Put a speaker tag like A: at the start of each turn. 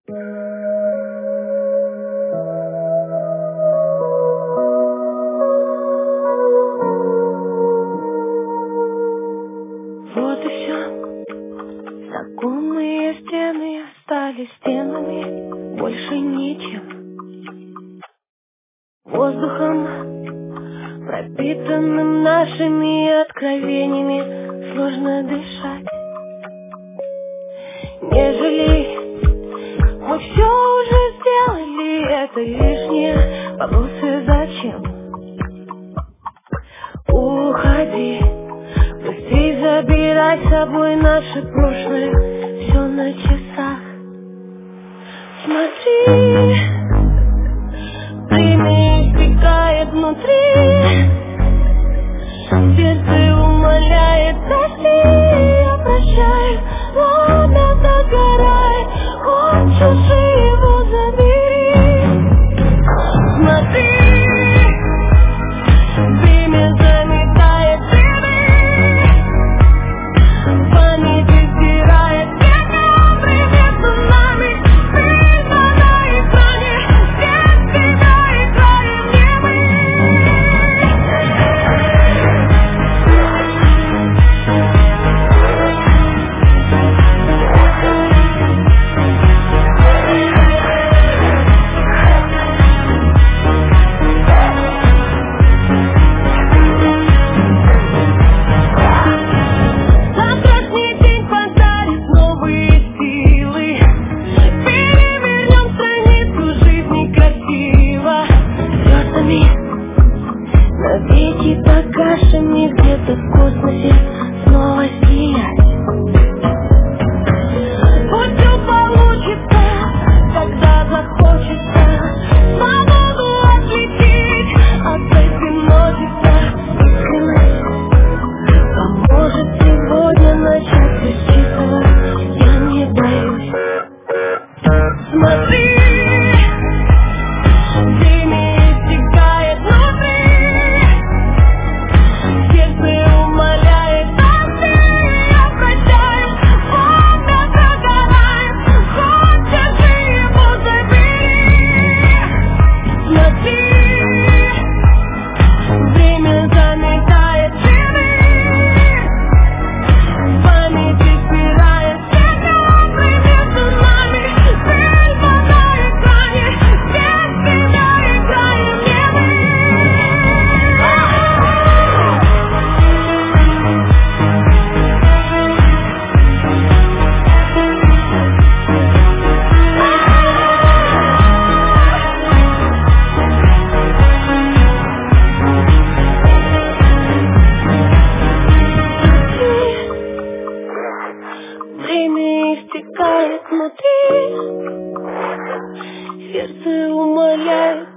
A: Вот и все. Знакомые стены стали стенами, больше ничем. Воздухом, пропитанным нашими откровениями, сложно дышать. Нежели мы все уже сделали, это лишнее. Вопросы зачем? Уходи, быстрей забирай с собой наше прошлое, все на часах. Смотри, время истекает внутри, сердце умоляет, прости, я прощаю, ладно, загорай, хочешь его забери. Смотри, время заметает следы, память стирает все между нами. Ты на экране, свет тебя играем, не мы. Завтрашний день подарит новые силы. Перевернем страницу жизни красиво. Звездами навеки погашими где-то в космосе снова сиять. Пусть все получится, когда захочется свободу отлететь от этой ночица. Искренность поможет сегодня начать все с чистого. Я не боюсь. Смотри, время истекает внутри, сердце умоляет, прости, я прощаю, ладно, загорай, хочешь его забери. Смотри, время заметает следы, память стирает все между нами. Ты на экране, свет тебя играем, не мы. Время истекает внутри, сердце умоляет,